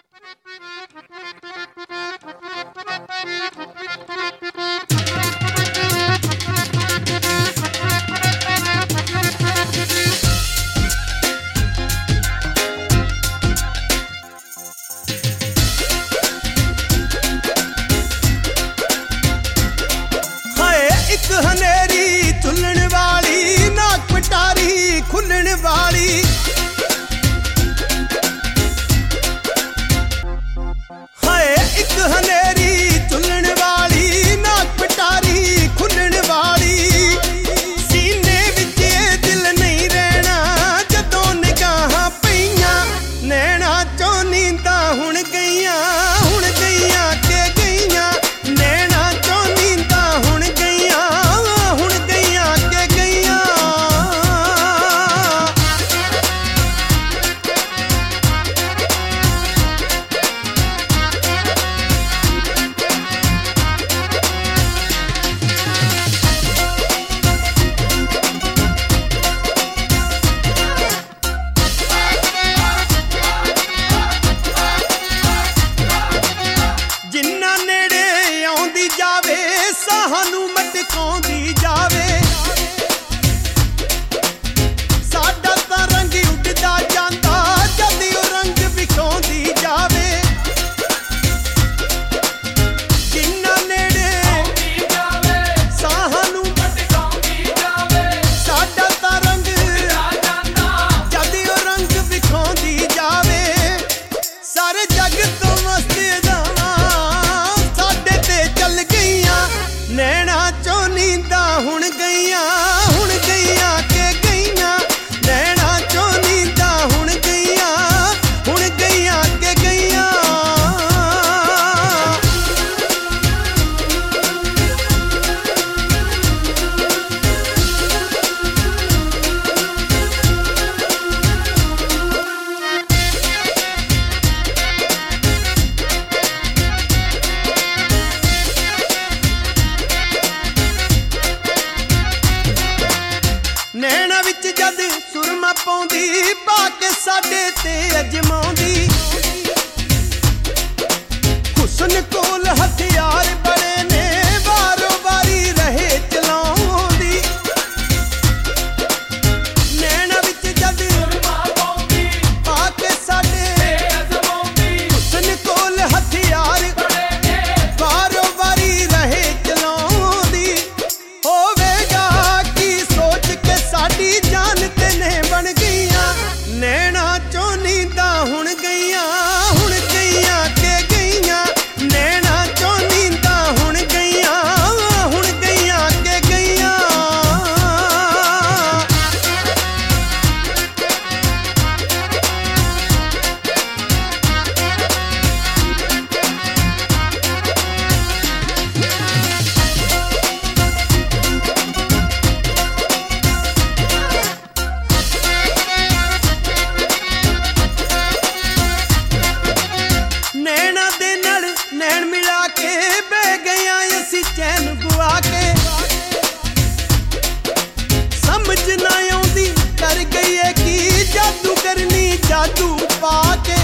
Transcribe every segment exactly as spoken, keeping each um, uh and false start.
हनेरी चुलण वाली नाक पटारी खुलण वाली हाय एक हनेरी चुलण वाली नाक पटारी खुलण वाली सीने विच दिल नहीं रहना जदों निगाहां पईयां नैना चों नींदां हुण गईयां हुण गईयां के गईयां नैना चों नींदां हुण गईयां सानू मटकाउंदी जावे साडा तां रंग उड़दा जांदा जद ओ रंग विखाउंदी जावे जिन्ना नेड़े आउंदी जावे सानू मटकाउंदी जावे साडा तां रंग उड़दा जांदा जद ओ रंग विखाउंदी जावे सारे जग तो मस्त जावां साडे ते चल गईयां नैना चों नींदां हुण गईयां हुण गईयां के गईयां नैना चों नींदां हुण गईयां हुण गईयां के गईयां नैना विच जद सुरमा पाउंदी पाके साडे ते अजमाउंदी हुस्न कोल हथियार बड़े ने वारो वारी रहे चलाउंदी नैना विच जद सुरमा पाउंदी पाके साडे ते अजमाउंदी हुस्न कोल हथियार बड़े ने वारो वारी रहे चलाउंदी होवेगा की सोच के साडी जान ते ने बन गईयां नैना चों नींदां हुण गईयां हुण गईयां के गईयां नैना चों नींदां हुण गईयां हुण गईयां के गईयां नैना दे नाल नैन मिला के बह गया असी चैन गुआ के समझ ना आउंदी कर गई है की जादू करनी जादू पाके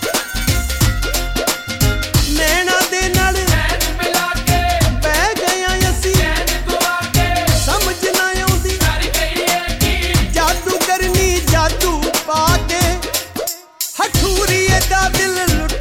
नैना दे नाल नैन मिला के बह गया असी चैन गुआ के समझ ना आउंदी कर गई है की जादू करनी जादू पाके हठूरी दा दिल लुट